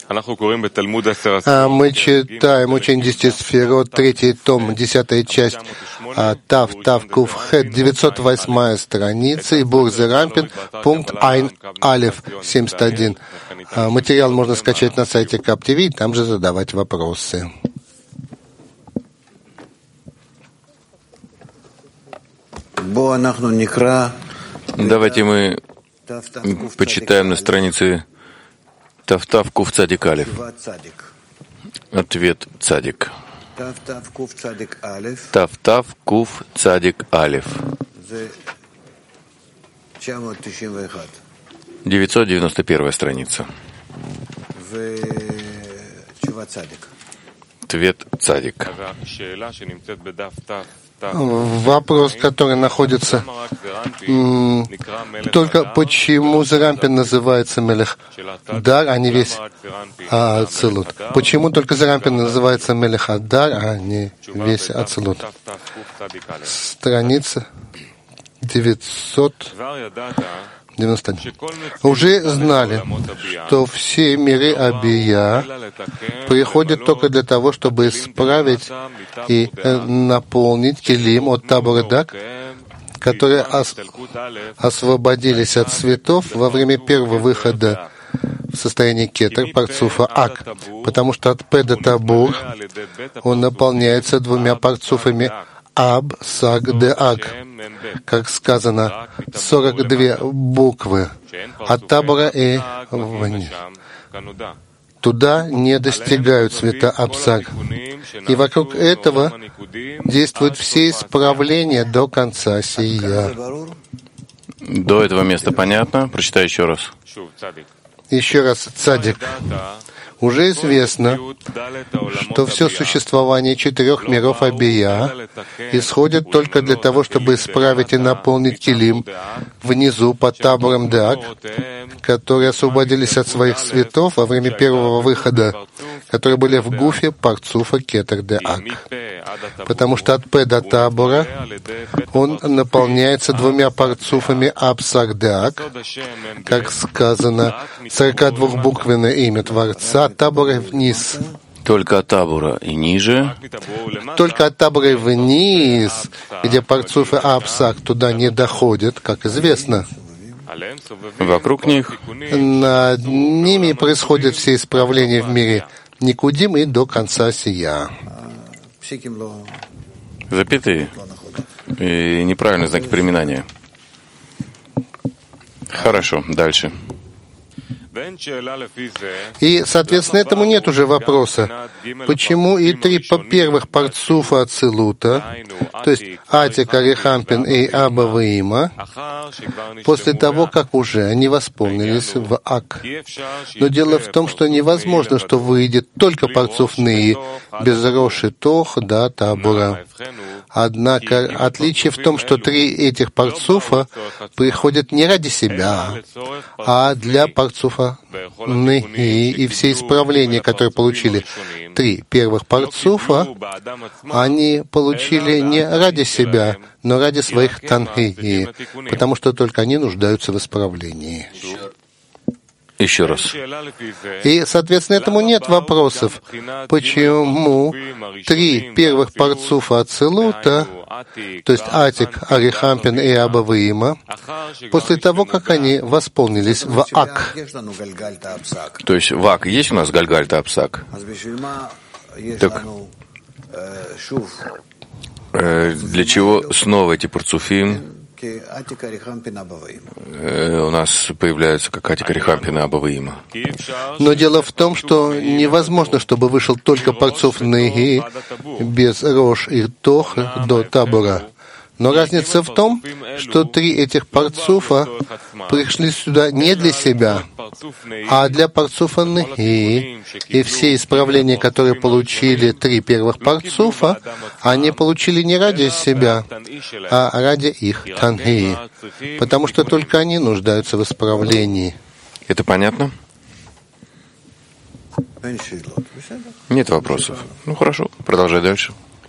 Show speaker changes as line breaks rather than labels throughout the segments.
Мы читаем учение 10 сферот, 3 том, 10 часть, Тав Кув Хет, 908 страница, и Бурзе Рампин, пункт Айн Алеф, 71. Материал можно скачать на сайте КАП ТВ и там же задавать вопросы.
Давайте мы почитаем на странице Тав Кув Цадик Алеф. Ответ Цадик. Тав Кув Цадик Алеф. 991 страница. Ответ Цадик.
Вопрос, который находится только почему Зарампин называется Мелех Дар, а не весь Ацилут? Почему только Зарампин называется Мелех Дар, а не весь Ацилут? Страница 991. Уже знали, что все миры Абия приходят только для того, чтобы исправить и наполнить килим от Табур-Дак, которые освободились от цветов во время первого выхода в состоянии кетер, парцуфа Ак, потому что от Пе до Табур он наполняется двумя парцуфами Аб, Саг, Де, Ак. Как сказано, 42 буквы от Табора и вниз. Туда не достигают цвета Абсаг. И вокруг этого действуют все исправления до конца сия.
До этого места понятно? Прочитай еще раз.
Еще раз, Цадик. Уже известно, что все существование 4 миров Абия исходит только для того, чтобы исправить и наполнить килим внизу под Табором Деак, которые освободились от своих цветов во время первого выхода, которые были в гуфе парцуфа Кетер Деак. Потому что от П до Табора он наполняется двумя парцуфами Абсаг Деак, как сказано, 42-буквенное имя Творца, Табора вниз.
Только от Табора и ниже.
Только от Табора и вниз, где парцуфы Абсаг туда не доходят, как известно.
Вокруг них
Над ними происходят все исправления в мире Никудим и до конца сия.
запятые и неправильные знаки приминания. Хорошо, дальше.
И, соответственно, этому нет уже вопроса. Почему и 3 первых парцуфа Ацилута, то есть Атик, Арихампин и Аба Ваима, после того, как уже они восполнились в Ак. Но дело в том, что невозможно, что выйдет только парцуф Ныи, без Роши Тох, да, Табура. Однако отличие в том, что 3 этих парцуфа приходят не ради себя, а для парцуфа Ныи, и все исправления, которые получили 3 первых парцуфа, они получили не ради себя, но ради своих танхи, потому что только они нуждаются в исправлении.
Еще раз.
И, соответственно, этому нет вопросов. Почему 3 первых парцуфа Ацилута, то есть Атик, Арихампин и Аба Ваима, после того, как они восполнились в Ак?
То есть в Ак есть у нас Гальгальта Апсак? Так для чего снова эти парцуфим у нас появляются как Атик, Арихампин и Аба Ваима?
Но дело в том, что невозможно, чтобы вышел только парцуф Ныги без Рош и Тох до Табора. Но разница в том, что 3 этих парцуфа пришли сюда не для себя, а для парцуфа Ныги. И все исправления, которые получили 3 первых парцуфа, они получили не ради себя, а ради их танхи, потому что только они нуждаются в исправлении.
Это понятно? Нет вопросов. Ну хорошо, продолжай дальше.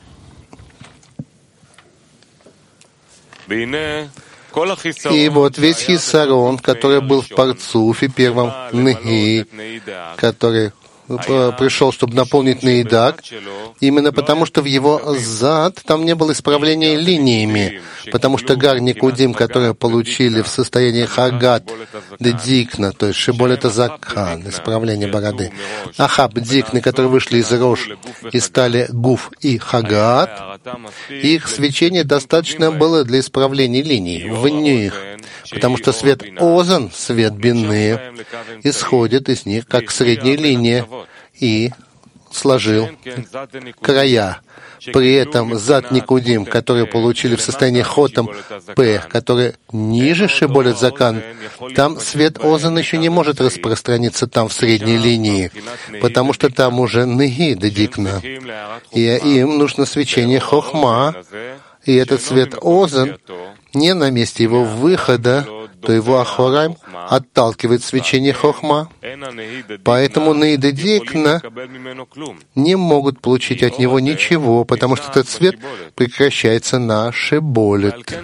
И вот весь хиссарон, который был в парцуфе первом Ныги, который пришел, чтобы наполнить Нейдак, именно потому, что в его зад там не было исправления линиями, потому что Гар Никудим, которые получили в состоянии Хагат Дикна, то есть Шиболет Закан, исправление бороды, Ахаб Дикны, которые вышли из Рош и стали Гуф и Хагат, их свечение достаточно было для исправления линий в них, потому что свет Озан, свет Бины, исходит из них как средняя линия и сложил края. При этом зад Никудим, которые получили в состоянии Хотам П, которые ниже Шиболет Закан, там свет Озан еще не может распространиться там в средней линии, потому что там уже Неги Дикна, и им нужно свечение Хохма, и этот свет Озан не на месте его выхода, то его Ахорайм отталкивает свечение Хохма. Поэтому Нейда Дикна не могут получить от него ничего, потому что этот свет прекращается на Шиболет.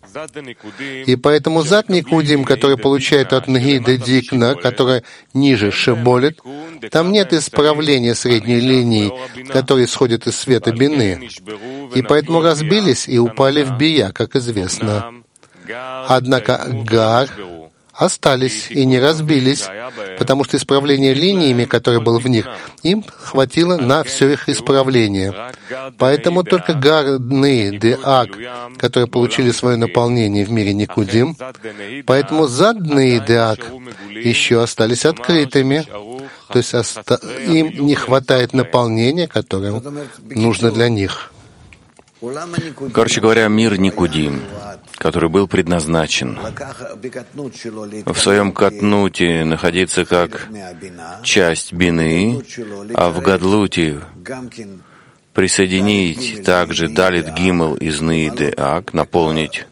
И поэтому зад Никудим, который получает от Нейда Дикна, которая ниже Шиболет, там нет исправления средней линии, которая исходит из света Бины. И поэтому разбились и упали в Бия, как известно. Однако Гар остались и не разбились, потому что исправление линиями, которое было в них, им хватило на все их исправление. Поэтому только Гар, Ны, Деак, которые получили свое наполнение в мире Никудим, поэтому зад Ны и Деак еще остались открытыми, то есть им не хватает наполнения, которое нужно для них.
Короче говоря, мир Никудим, который был предназначен в своем катнуте находиться как часть бины, а в гадлуте присоединить также Далит Гимел из Ны Деак, наполнить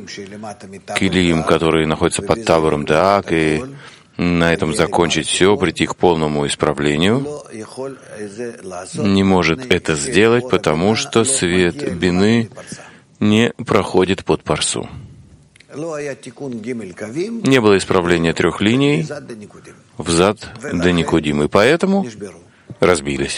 килим, который находится под табором Деак, и на этом закончить все, прийти к полному исправлению, не может это сделать, потому что свет бины не проходит под парсу. Не было исправления 3 линий в зад до Никудим, и поэтому разбились.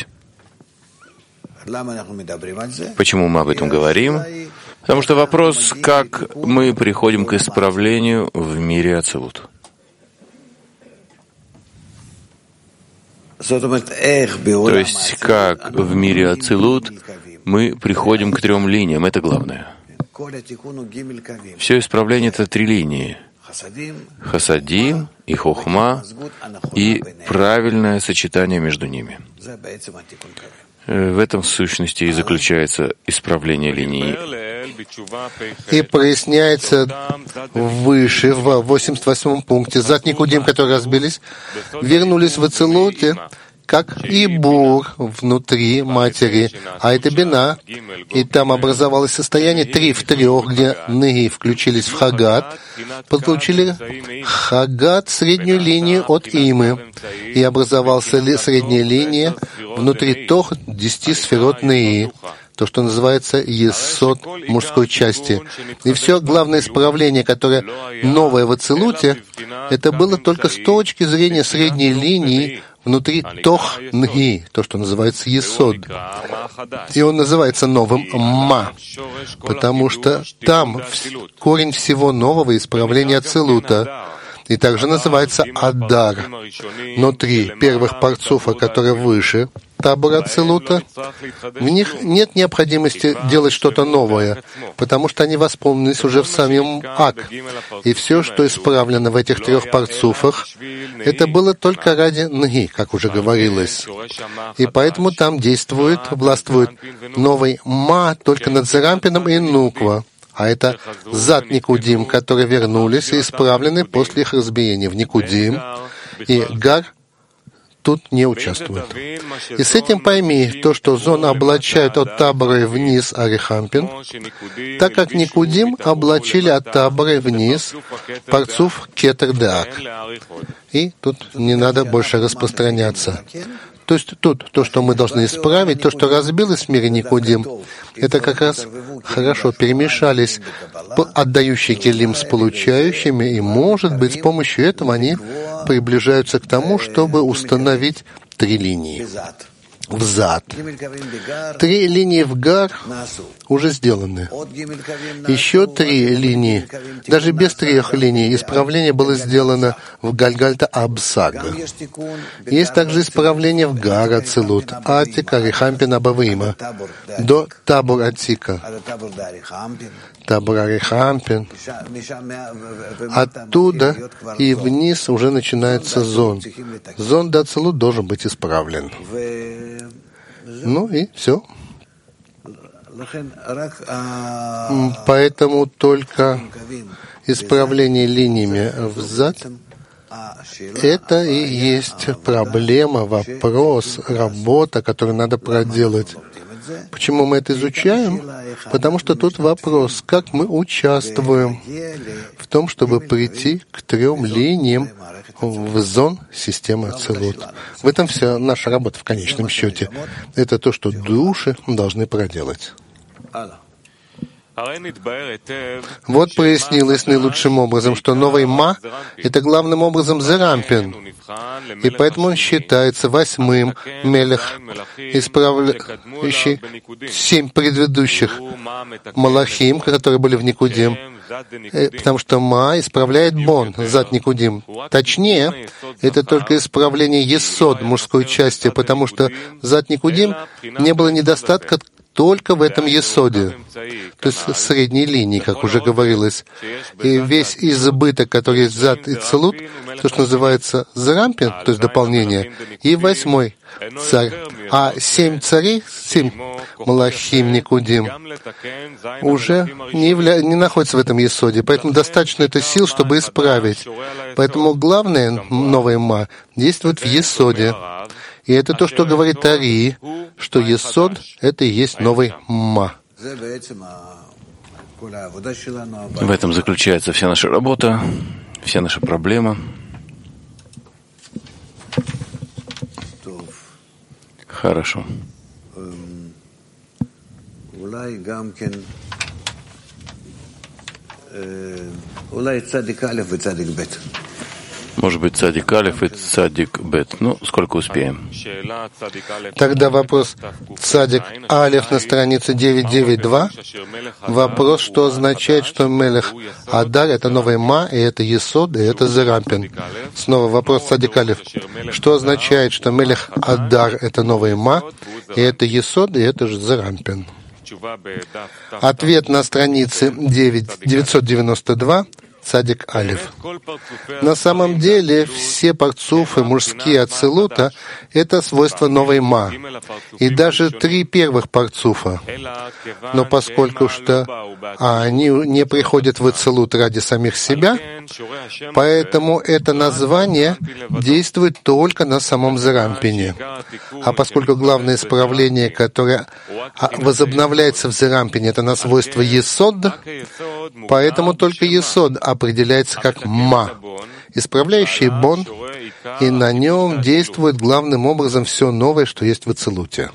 Почему мы об этом говорим? Потому что вопрос, как мы приходим к исправлению в мире Ацилут. То есть, как в мире Ацилут мы приходим к 3 линиям, это главное. Все исправление — это 3 линии. Хасадим и Хохма, и правильное сочетание между ними. В этом, в сущности, и заключается исправление линии.
И проясняется выше, в 88-м пункте. Зад Никудим, которые разбились, вернулись в Ацилуте, как и Бур внутри матери, а это Бина. И там образовалось состояние 3 в 3, где Неги включились в Хагат, получили Хагат, среднюю линию от Имы, и образовалась средняя линия внутри Тох 10 сферот Неги, то, что называется Есод мужской части. И все главное исправление, которое новое в Ацилуте, это было только с точки зрения средней линии внутри Тох Нги, то, что называется Есод. И он называется новым Ма, потому что там корень всего нового исправления Ацилута. И также называется Адар. Но 3 первых парцуфа, которые выше табора Ацилута, в них нет необходимости делать что-то новое, потому что они восполнились уже в самом Ак. И все, что исправлено в этих 3 парцуфах, это было только ради Нги, как уже говорилось. И поэтому там властвует новый Ма только над Зерампином и Нуква. А это зад Никудим, которые вернулись и исправлены после их разбиения в Никудим, и Гар тут не участвует. И с этим пойми то, что зон облачают от табора вниз Арихампин, так как Никудим облачили от табора вниз парцуф Кетер Деак. И тут не надо больше распространяться. То есть тут то, что мы должны исправить, то, что разбилось в мире Никудим, это как раз хорошо перемешались отдающие келим с получающими, и, может быть, с помощью этого они приближаются к тому, чтобы установить 3 линии взад. 3 линии в гар уже сделаны. Еще 3 линии, даже без 3 линий, исправление было сделано в Гальгальта Абсага. Есть также исправление в гар Ацилут, Атик, Арихампин, Абавима, до Табур Атика, Табур Арихампин. Оттуда и вниз уже начинается зон. Зон до Ацилут должен быть исправлен. Ну и все. Поэтому только исправление линиями взад — это и есть проблема, вопрос, работа, которую надо проделать. Почему мы это изучаем? Потому что тут вопрос, как мы участвуем в том, чтобы прийти к 3 линиям в зон системы Ацилут. В этом вся наша работа в конечном счете. Это то, что души должны проделать. Вот прояснилось наилучшим образом, что новый Ма — это главным образом Зерампин, и поэтому он считается 8-м Мелех, исправляющий 7 предыдущих Малахим, которые были в Никудим, потому что Ма исправляет Бон, Зад Никудим. Точнее, это только исправление Есод мужской части, потому что Зад Никудим не было недостатка только в этом Есоде, то есть средней линии, как уже говорилось. И весь избыток, который есть Зад и Целут, то, что называется Зерампин, то есть дополнение, и 8-й царь. А 7 царей, 7 Малахим Никудим, уже не находятся в этом Есоде, поэтому достаточно этой сил, чтобы исправить. Поэтому главное, новое Ма, действует в Есоде. И это то, что говорит Ари, что Есод — это и есть новый Ма.
В этом заключается вся наша работа, вся наша проблема. Хорошо. Может быть, цадик алиф и цадик бет. Ну, сколько успеем.
Тогда вопрос цадик алиф на странице 992. Вопрос, что означает, что Мелех Адар — это новый Ма, и это Есод, и это Зерампин. Снова вопрос цадик алиф. Что означает, что Мелех Адар — это новый Ма, и это Есод, и это же Зерампин? Ответ на странице 992. Цадик алиф. На самом деле все парцуфы мужские Ацилута — это свойство новой Ма, и даже 3 первых парцуфа. Но поскольку что они не приходят в Ацилут ради самих себя, поэтому это название действует только на самом Зерампине. А поскольку главное исправление, которое возобновляется в Зерампине, это на свойство Есод, поэтому только Есод определяется как Ма, исправляющий Бон, и на нем действует главным образом все новое, что есть в Ацилуте.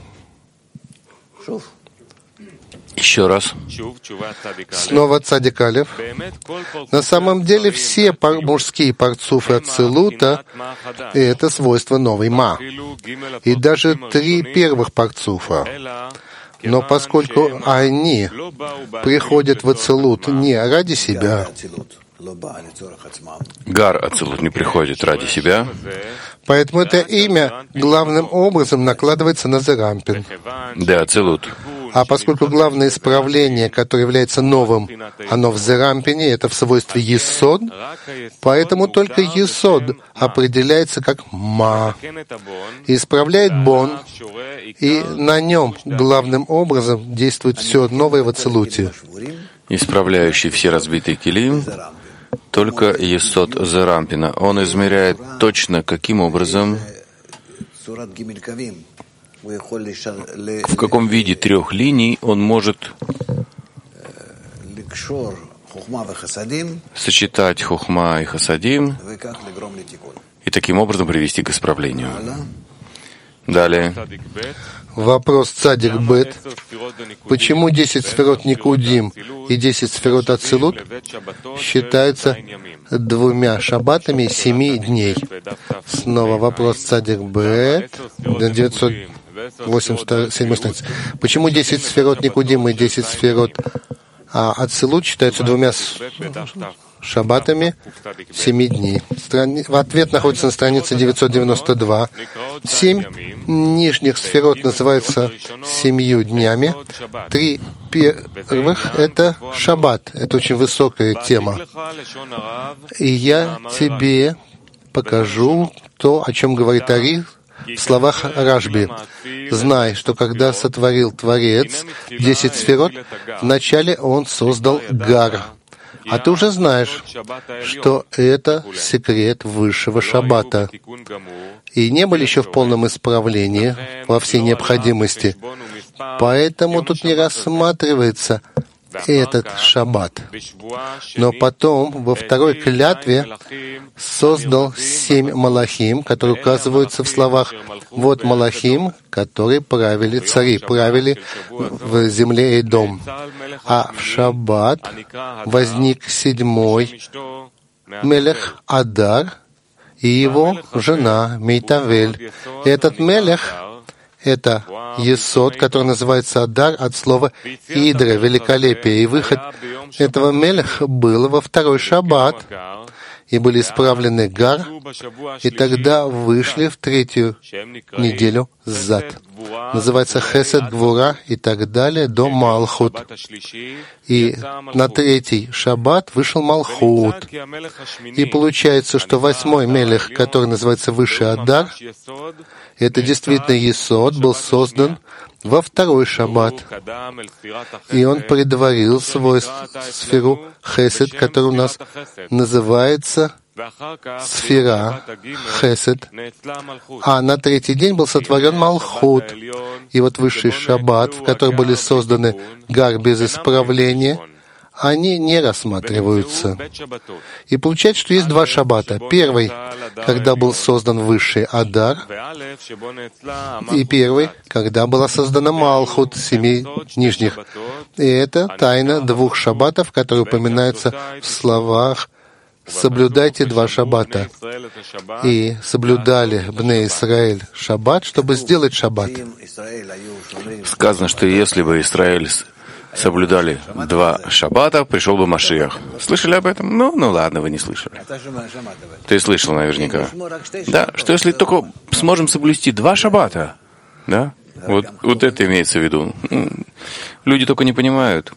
Еще раз.
Снова цадик алиф. На самом деле все мужские парцуфы Ацилута — это свойство новой Ма. И даже 3 первых парцуфа. Но поскольку они приходят в Ацилут не ради себя,
Гар Ацилут не приходит ради себя,
поэтому это имя главным образом накладывается на Зерампин.
Да, Ацилут.
А поскольку главное исправление, которое является новым, оно в Зерампине, это в свойстве Есод, поэтому только Есод определяется как Ма, исправляет Бон, и на нем главным образом действует все новое в Ацилуте.
Исправляющий все разбитые килим, только Есод Зерампина. Он измеряет точно, каким образом, в каком виде 3 линий он может сочетать хохма и хасадим и таким образом привести к исправлению. Далее.
Вопрос Цадик Бет. Почему 10 сферот Никудим и 10 сферот Ацилут считаются 2 шаббатами 7 дней? Снова вопрос Цадик Бет. 987 страница. Почему 10 сферот Никудим и 10 сферот Ацилут считаются 2 шаббатами 7 дней? Ответ находится на странице 992. 7 нижних сферот называются 7 днями. 3 первых — это шаббат. Это очень высокая тема. И я тебе покажу то, о чем говорит Ари в словах Рашби. Знай, что когда сотворил Творец 10 сферот, вначале он создал Гар. А ты уже знаешь, что это секрет высшего шаббата. И не были еще в полном исправлении во всей необходимости. Поэтому тут не рассматривается этот шаббат. Но потом во второй клятве создал 7 малахим, которые указываются в словах «Вот малахим, которые правили, цари, правили в земле Эдом». А в шаббат возник 7-й Мелех Адар и его жена Мейтавель. И этот Мелех — это Есод, который называется Адар от слова «идра», великолепие. И выход этого Мелеха был во второй шаббат, и были исправлены Гар, и тогда вышли в 3-ю неделю Зад. Называется Хесед, Гвура и так далее до Малхут. И на 3-й шаббат вышел Малхут. И получается, что 8-й Мелех, который называется Высший Адар, это действительно Есод, был создан во второй шаббат. И он предварил свою сферу Хесед, которая у нас называется сфера Хесед. А на 3-й день был сотворен Малхут. И вот высший шаббат, в котором были созданы Гар без исправления, они не рассматриваются. И получается, что есть 2 шаббата. Первый, когда был создан высший Адар, и первый, когда была создана Малхут, 7 нижних. И это тайна 2 шаббатов, которые упоминаются в словах «соблюдайте 2 шаббата». И соблюдали Бней Исраэль шаббат, чтобы сделать шаббат.
Сказано, что если бы Израиль соблюдали 2 шаббата, пришел бы Машиах. Слышали об этом? Ну ладно, вы не слышали. Ты слышал наверняка. Да, что если только сможем соблюсти 2 шаббата, да? Вот это имеется в виду. Люди только не понимают.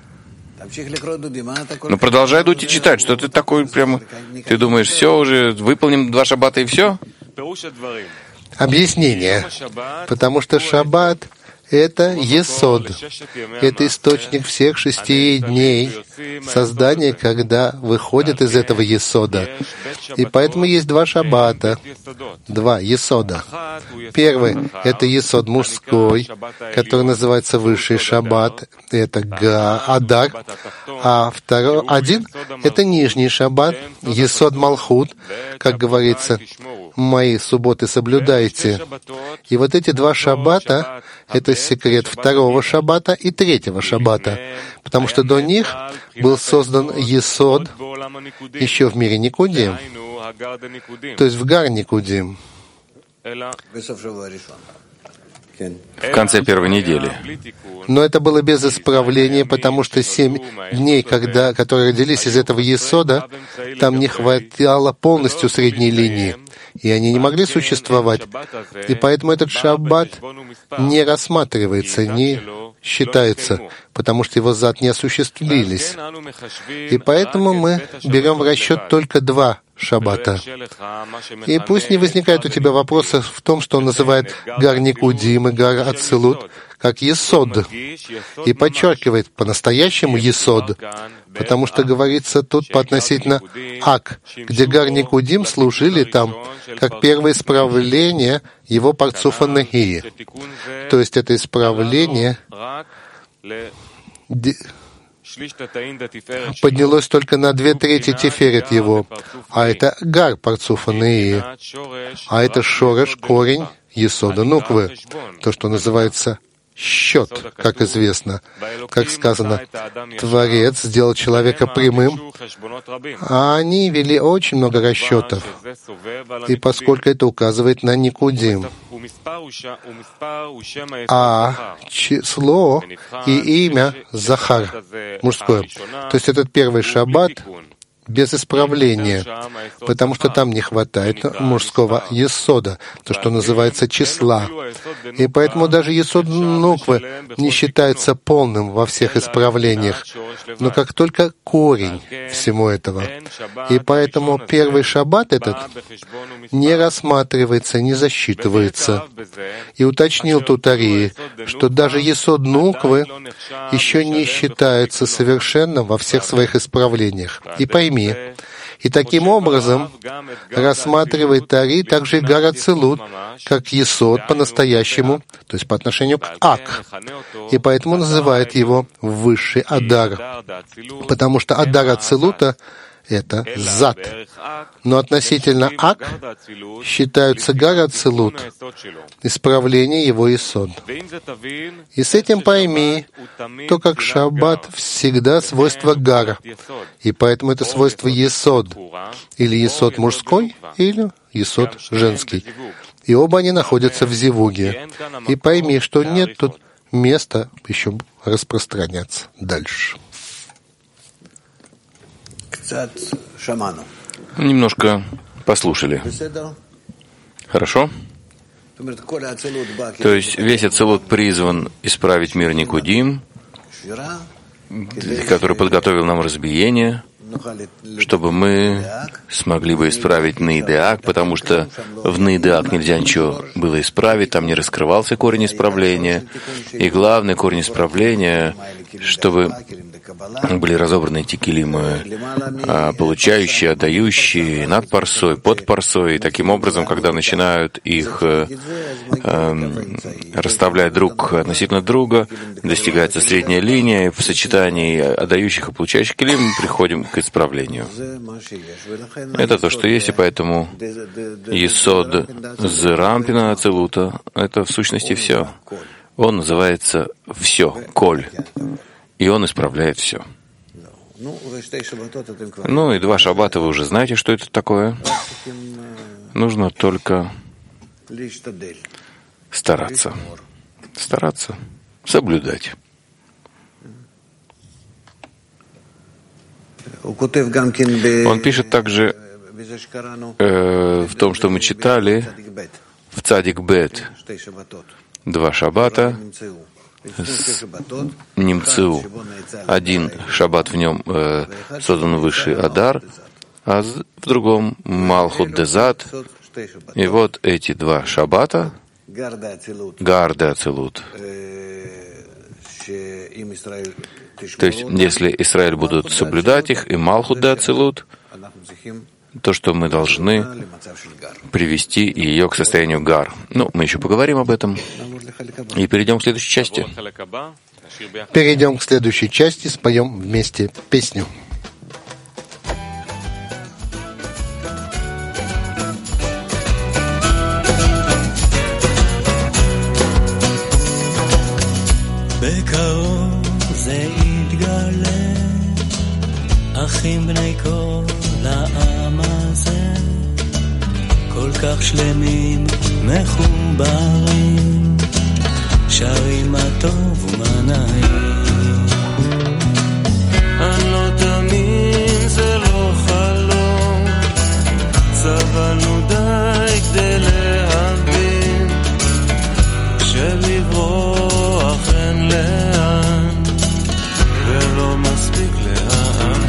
Но продолжай дуть и читать, что ты такой прямо... Ты думаешь, все, уже выполним 2 шаббата и все?
Объяснение. Потому что шаббат — это Есод. Это источник всех 6 дней создания, когда выходят из этого Есода. И поэтому есть 2 шаббата, 2 Есода. Первый — это Есод мужской, который называется Высший шаббат, это Адар. А один — это Нижний шаббат, Есод Малхут, как говорится, «Мои субботы соблюдайте». И вот эти 2 шаббата — это секрет 2-го шаббата и 3-го шаббата, потому что до них был создан Есод еще в мире Никудим, то есть в Гар Никудим.
В конце первой недели.
Но это было без исправления, потому что 7 дней, которые родились из этого Есода, там не хватало полностью средней линии, и они не могли существовать. И поэтому этот шаббат не рассматривается, не считается, потому что его зад не осуществились. И поэтому мы берем в расчет только 2 шаббата. И пусть не возникает у тебя вопросов в том, что он называет Гар Никудим и Гар Ацилут как Есод, и подчеркивает по-настоящему Есод, потому что говорится тут по относительно Ак, где Гар Никудим служили там как первое исправление его парцуфа Нагии. То есть это исправление поднялось только на 2/3 тиферет его, а это Гар парцуфа Нагии, а это Шореш, корень Есода Нуквы, то, что называется счет, как известно. Как сказано, Творец сделал человека прямым, а они вели очень много расчетов. И поскольку это указывает на Никудим, а число и имя Захар, мужское, то есть этот первый шаббат без исправления, потому что там не хватает мужского есода, то, что называется числа. И поэтому даже есод Нуквы не считается полным во всех исправлениях, но как только корень всему этого. И поэтому первый шаббат этот не рассматривается, не засчитывается. И уточнил тут Ари, что даже есод Нуквы еще не считается совершенно во всех своих исправлениях. И пойми, и таким образом рассматривает Ари также и Гар Ацилут, как есод по-настоящему, то есть по отношению к Ак. И поэтому называет его высший Адар, потому что Адар Ацилута — это зад. Но относительно Ак считаются Гар Ацилут, исправление его есод. И с этим пойми, то как шаббат всегда свойство Гара, и поэтому это свойство есод, или есод мужской, или есод женский. И оба они находятся в зивуге. И пойми, что нет тут места еще распространяться дальше.
Немножко послушали. Хорошо? То есть весь Ацилут призван исправить мир Никудим, который подготовил нам разбиение, чтобы мы смогли бы исправить Нейдеак, потому что в Нейдеак нельзя ничего было исправить, там не раскрывался корень исправления. И главный корень исправления, чтобы были разобраны эти килимы, получающие, отдающие, над парсой, под парсой. И таким образом, когда начинают их расставлять друг относительно друга, достигается средняя линия, и в сочетании отдающих и получающих килим мы приходим к исправлению. Это то, что есть, и поэтому есод Зерампина Ацилута — это в сущности все. Он называется «все», «коль». И он исправляет все. Ну и 2 шаббата вы уже знаете, что это такое. Нужно только стараться, соблюдать. Он пишет также в том, что мы читали в Цадик Бет 2 шаббата, Нимцеу. 1 шаббат в нем создан высший Адар, а в другом Малхут Дезад. И вот эти 2 шаббата, Гарда Ацилут. То есть, если Израиль будут соблюдать их, и Малхут де Ацилут, то, что мы должны привести ее к состоянию Гар. Ну, мы еще поговорим об этом. И перейдем к следующей части.
Перейдем к следующей части, споем вместе песню.
אחים בני כל העם הזה, כל כך שלמים, מחוברים, שרים מה טוב ומה נעים. אני לא תאמין, זה לא חלום, סבלנו די כדי להבין, שלברוח אין לאן, ולא מספיק להאמין.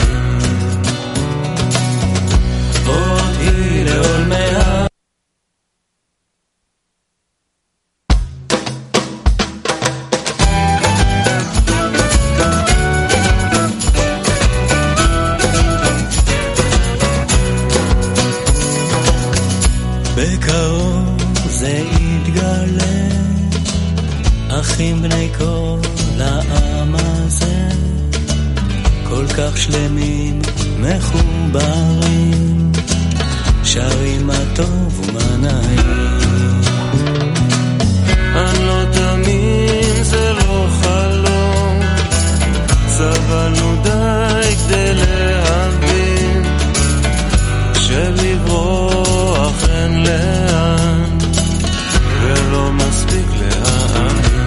לעולמיה בקרוב זה יתגלה, אחים בני כל העם הזה, כל כך שלמים, מחוברים, שרים מה טוב ומה נעים. מספיק להאמין